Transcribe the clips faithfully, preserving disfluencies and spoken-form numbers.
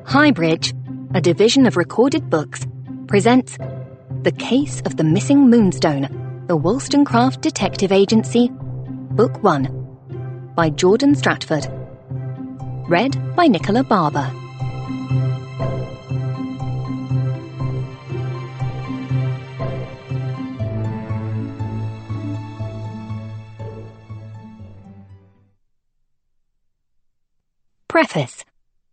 Highbridge, a division of Recorded Books, presents The Case of the Missing Moonstone, the Wollstonecraft Detective Agency, Book one, by Jordan Stratford. Read by Nicola Barber. Preface.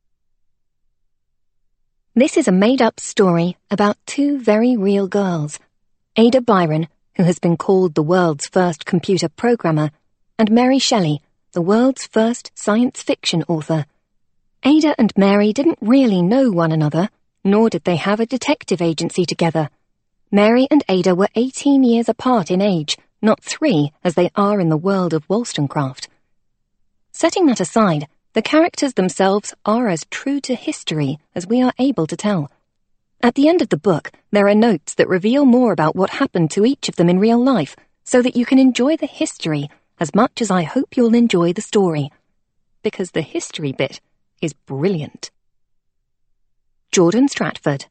This is a made-up story about two very real girls, Ada Byron, who has been called the world's first computer programmer, and Mary Shelley, the world's first science fiction author. Ada and Mary didn't really know one another, nor did they have a detective agency together. Mary and Ada were eighteen years apart in age, not three as they are in the world of Wollstonecraft. Setting that aside, the characters themselves are as true to history as we are able to tell. At the end of the book, there are notes that reveal more about what happened to each of them in real life, so that you can enjoy the history as much as I hope you'll enjoy the story. Because the history bit is brilliant. Jordan Stratford.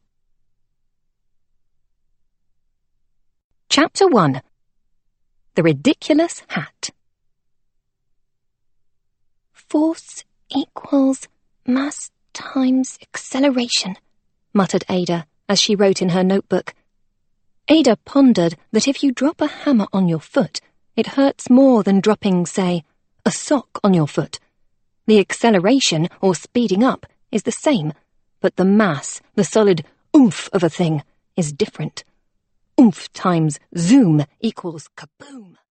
Chapter one. The Ridiculous Hat. Force equals mass times acceleration, muttered Ada as she wrote in her notebook. Ada pondered that if you drop a hammer on your foot, it hurts more than dropping, say, a sock on your foot. The acceleration, or speeding up, is the same, but the mass, the solid oomph of a thing, is different. Oomph times zoom equals kaboom.